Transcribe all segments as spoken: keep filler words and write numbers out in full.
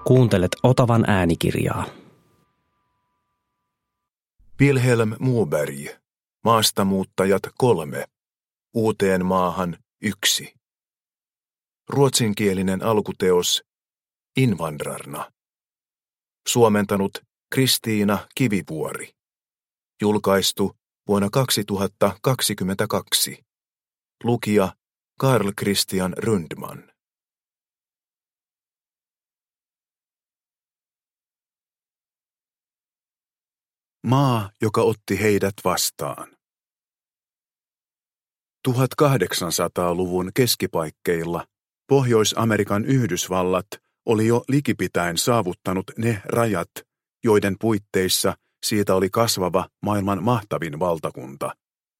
Kuuntelet Otavan äänikirjaa. Wilhelm Moberg, Maastamuuttajat kolme, Uuteen maahan yksi. Ruotsinkielinen alkuteos Invandrarna. Suomentanut Kristiina Kivivuori. Julkaistu vuonna kaksituhattakaksikymmentäkaksi. Lukija Carl Christian Rundman. Maa, joka otti heidät vastaan. tuhatkahdeksansataaluvun keskipaikkeilla Pohjois-Amerikan Yhdysvallat oli jo likipitäen saavuttanut ne rajat, joiden puitteissa siitä oli kasvava maailman mahtavin valtakunta.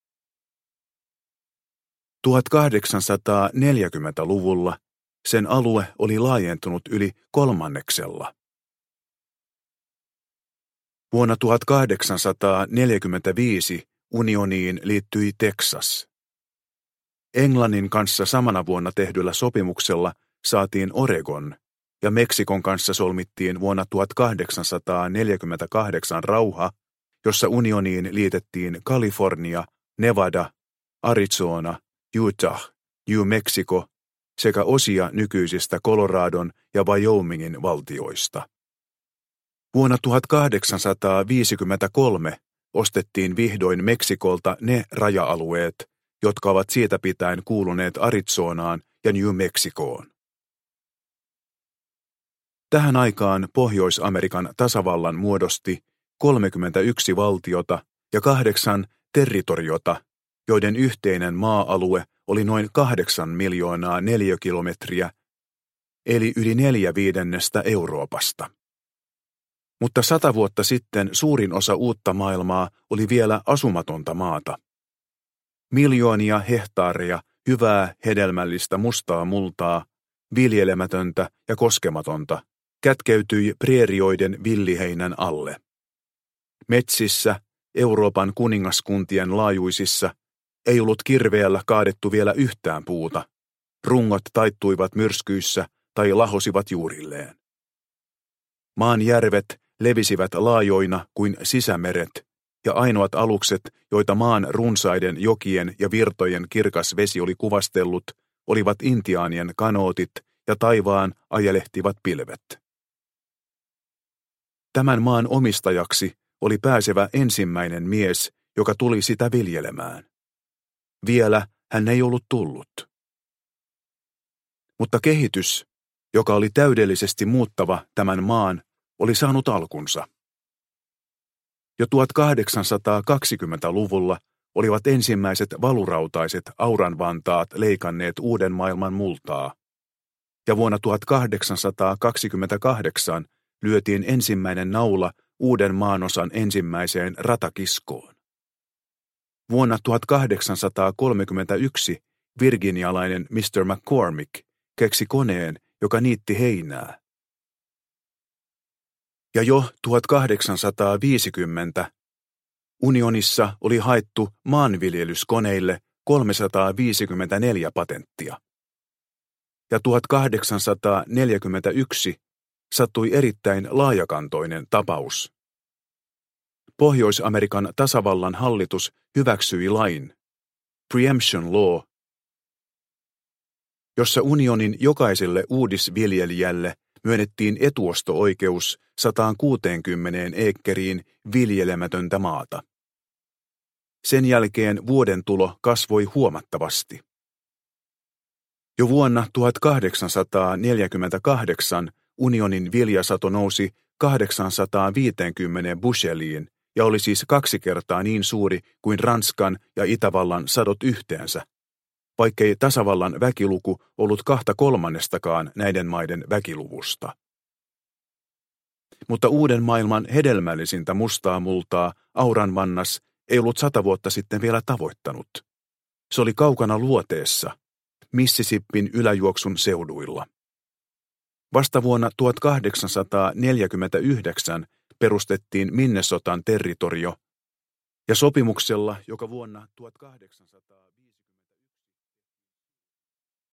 tuhatkahdeksansataaneljäkymmentäluvulla sen alue oli laajentunut yli kolmanneksella. Vuonna tuhatkahdeksansataaneljäkymmentäviisi unioniin liittyi Teksas. Englannin kanssa samana vuonna tehdyllä sopimuksella saatiin Oregon, ja Meksikon kanssa solmittiin vuonna tuhatkahdeksansataaneljäkymmentäkahdeksan rauha, jossa unioniin liitettiin Kalifornia, Nevada, Arizona, Utah, New Mexico sekä osia nykyisistä Coloradon ja Wyomingin valtioista. Vuonna tuhatkahdeksansataaviisikymmentäkolme ostettiin vihdoin Meksikolta ne raja-alueet, jotka ovat siitä pitäen kuuluneet Arizonaan ja New Mexicoon. Tähän aikaan Pohjois-Amerikan tasavallan muodosti kolmekymmentäyksi valtiota ja kahdeksan territoriota, joiden yhteinen maa-alue oli noin kahdeksan miljoonaa neliökilometriä, eli yli neljä viidennestä Euroopasta. Mutta sata vuotta sitten suurin osa uutta maailmaa oli vielä asumatonta maata. Miljoonia hehtaareja hyvää hedelmällistä mustaa multaa, viljelemätöntä ja koskematonta, kätkeytyi preerioiden villiheinän alle. Metsissä, Euroopan kuningaskuntien laajuisissa, ei ollut kirveellä kaadettu vielä yhtään puuta. Rungot taittuivat myrskyissä tai lahosivat juurilleen. Maan järvet levisivät laajoina kuin sisämeret, ja ainoat alukset, joita maan runsaiden jokien ja virtojen kirkas vesi oli kuvastellut, olivat intiaanien kanootit ja taivaan ajelehtivat pilvet. Tämän maan omistajaksi oli pääsevä ensimmäinen mies, joka tuli sitä viljelemään. Vielä hän ei ollut tullut. Mutta kehitys, joka oli täydellisesti muuttava tämän maan, oli saanut alkunsa. Jo tuhatkahdeksansataakaksikymmentäluvulla olivat ensimmäiset valurautaiset auranvantaat leikanneet uuden maailman multaa, ja vuonna tuhatkahdeksansataakaksikymmentäkahdeksan lyötiin ensimmäinen naula uuden maanosan ensimmäiseen ratakiskoon. Vuonna tuhatkahdeksansataakolmekymmentäyksi virginialainen mister McCormick keksi koneen, joka niitti heinää. Ja jo tuhatkahdeksansataaviisikymmentä unionissa oli haettu maanviljelyskoneille kolmesataaviisikymmentäneljä patenttia. Ja tuhatkahdeksansataaneljäkymmentäyksi sattui erittäin laajakantoinen tapaus. Pohjois-Amerikan tasavallan hallitus hyväksyi lain, Preemption Law, jossa unionin jokaiselle uudisviljelijälle myönnettiin etuosto-oikeus sataankuuteenkymmeneen eekkeriin viljelemätöntä maata. Sen jälkeen vuoden tulo kasvoi huomattavasti. Jo vuonna tuhatkahdeksansataaneljäkymmentäkahdeksan unionin viljasato nousi kahdeksansataaviisikymmentä busheliin ja oli siis kaksi kertaa niin suuri kuin Ranskan ja Itävallan sadot yhteensä, vaikkei tasavallan väkiluku ollut kahta kolmannestakaan näiden maiden väkiluvusta. Mutta uuden maailman hedelmällisintä mustaa multaa auranvannas ei ollut sata vuotta sitten vielä tavoittanut. Se oli kaukana luoteessa, Mississippin yläjuoksun seuduilla. Vasta vuonna tuhatkahdeksansataaneljäkymmentäyhdeksän perustettiin Minnesotan territorio, ja sopimuksella, joka vuonna tuhatkahdeksansataa